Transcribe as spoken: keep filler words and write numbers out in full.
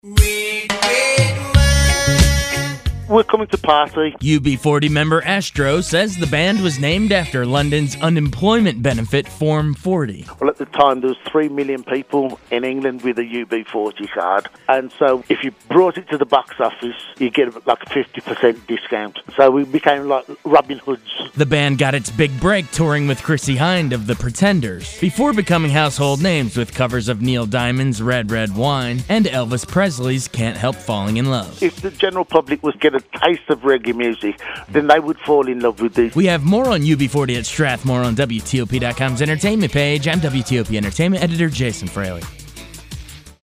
Red, red wine. We're coming to party. U B forty member Astro says the band was named after London's unemployment benefit Form forty. Well, at the time, there was three million people in England with a U B forty card. And so if you brought it to the box office, you get like a fifty percent discount. So we became like Robin Hoods. The band got its big break touring with Chrissie Hynde of The Pretenders, before becoming household names with covers of Neil Diamond's Red Red Wine and Elvis Presley's Can't Help Falling in Love. If the general public was get a taste of reggae music, then they would fall in love with these. We have more on U B forty at Strathmore on W T O P dot com's entertainment page. I'm W T O P Entertainment editor Jason Fraley.